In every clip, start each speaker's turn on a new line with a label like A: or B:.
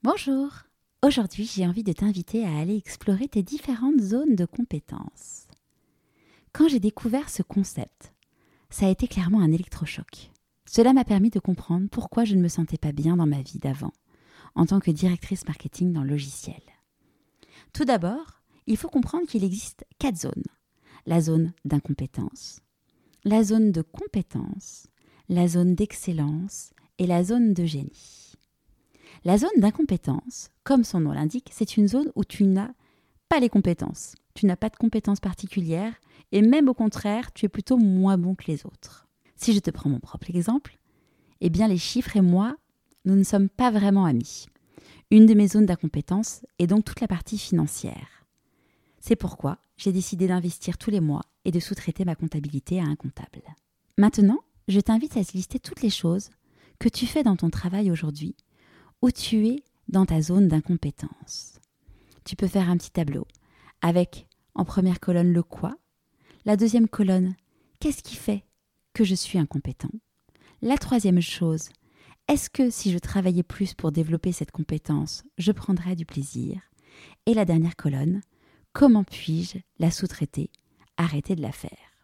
A: Bonjour. Aujourd'hui, j'ai envie de t'inviter à aller explorer tes différentes zones de compétences. Quand j'ai découvert ce concept, ça a été clairement un électrochoc. Cela m'a permis de comprendre pourquoi je ne me sentais pas bien dans ma vie d'avant, en tant que directrice marketing dans le logiciel. Tout d'abord, il faut comprendre qu'il existe 4 zones. La zone d'incompétence, la zone de compétence, la zone d'excellence et la zone de génie. La zone d'incompétence, comme son nom l'indique, c'est une zone où tu n'as pas les compétences. Tu n'as pas de compétences particulières et même au contraire, tu es plutôt moins bon que les autres. Si je te prends mon propre exemple, eh bien les chiffres et moi, nous ne sommes pas vraiment amis. Une de mes zones d'incompétence est donc toute la partie financière. C'est pourquoi j'ai décidé d'investir tous les mois et de sous-traiter ma comptabilité à un comptable. Maintenant, je t'invite à lister toutes les choses que tu fais dans ton travail aujourd'hui où tu es dans ta zone d'incompétence. Tu peux faire un petit tableau avec en première colonne le quoi, la deuxième colonne qu'est-ce qui fait que je suis incompétent, la troisième chose est-ce que si je travaillais plus pour développer cette compétence, je prendrais du plaisir, et la dernière colonne comment puis-je la sous-traiter, arrêter de la faire.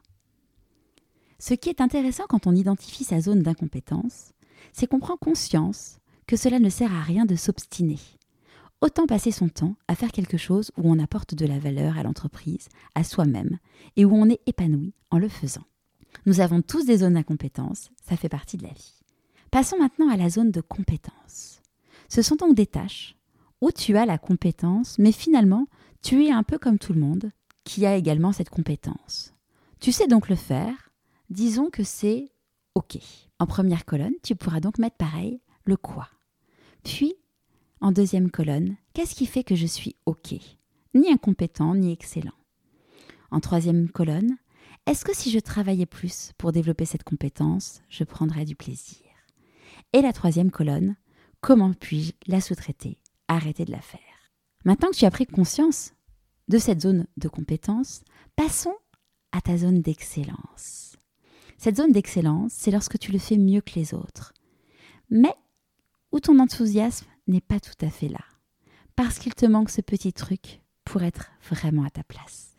A: Ce qui est intéressant quand on identifie sa zone d'incompétence, c'est qu'on prend conscience que cela ne sert à rien de s'obstiner. Autant passer son temps à faire quelque chose où on apporte de la valeur à l'entreprise, à soi-même, et où on est épanoui en le faisant. Nous avons tous des zones d'incompétence, ça fait partie de la vie. Passons maintenant à la zone de compétence. Ce sont donc des tâches où tu as la compétence, mais finalement, tu es un peu comme tout le monde qui a également cette compétence. Tu sais donc le faire, disons que c'est OK. En première colonne, tu pourras donc mettre pareil le quoi. Puis, en deuxième colonne, qu'est-ce qui fait que je suis OK? Ni incompétent, ni excellent. En troisième colonne, est-ce que si je travaillais plus pour développer cette compétence, je prendrais du plaisir? Et la troisième colonne, comment puis-je la sous-traiter, arrêter de la faire? Maintenant que tu as pris conscience de cette zone de compétence, passons à ta zone d'excellence. Cette zone d'excellence, c'est lorsque tu le fais mieux que les autres. Mais où ton enthousiasme n'est pas tout à fait là, parce qu'il te manque ce petit truc pour être vraiment à ta place.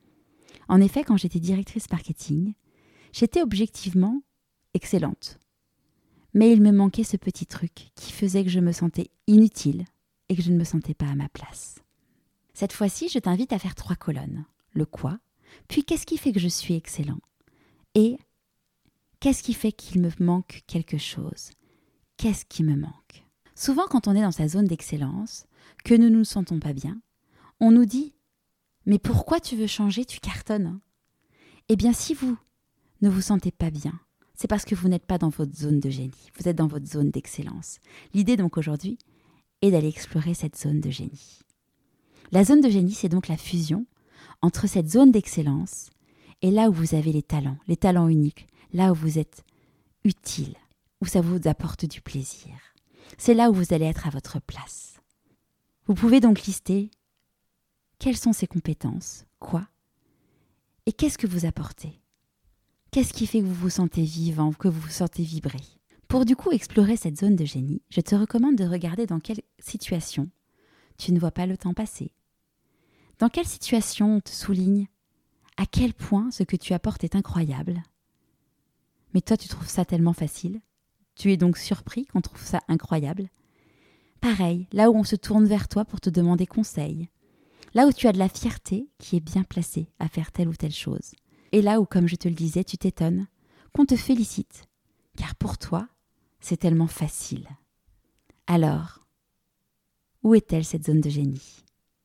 A: En effet, quand j'étais directrice marketing, j'étais objectivement excellente. Mais il me manquait ce petit truc qui faisait que je me sentais inutile et que je ne me sentais pas à ma place. Cette fois-ci, je t'invite à faire 3 colonnes. Le quoi, puis qu'est-ce qui fait que je suis excellent? Et qu'est-ce qui fait qu'il me manque quelque chose? Qu'est-ce qui me manque? Souvent, quand on est dans sa zone d'excellence, que nous ne nous sentons pas bien, on nous dit « Mais pourquoi tu veux changer? Tu cartonnes !» Eh bien, si vous ne vous sentez pas bien, c'est parce que vous n'êtes pas dans votre zone de génie, vous êtes dans votre zone d'excellence. L'idée donc aujourd'hui est d'aller explorer cette zone de génie. La zone de génie, c'est donc la fusion entre cette zone d'excellence et là où vous avez les talents uniques, là où vous êtes utile, où ça vous apporte du plaisir. C'est là où vous allez être à votre place. Vous pouvez donc lister quelles sont ces compétences, quoi, et qu'est-ce que vous apportez. Qu'est-ce qui fait que vous vous sentez vivant, que vous vous sentez vibrer? Pour du coup explorer cette zone de génie, je te recommande de regarder dans quelle situation tu ne vois pas le temps passer. Dans quelle situation on te souligne à quel point ce que tu apportes est incroyable. Mais toi, tu trouves ça tellement facile. Tu es donc surpris qu'on trouve ça incroyable. Pareil, là où on se tourne vers toi pour te demander conseil. Là où tu as de la fierté qui est bien placée à faire telle ou telle chose. Et là où, comme je te le disais, tu t'étonnes, qu'on te félicite. Car pour toi, c'est tellement facile. Alors, où est-elle cette zone de génie?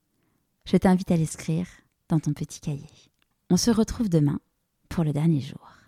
A: Je t'invite à l'écrire dans ton petit cahier. On se retrouve demain pour le dernier jour.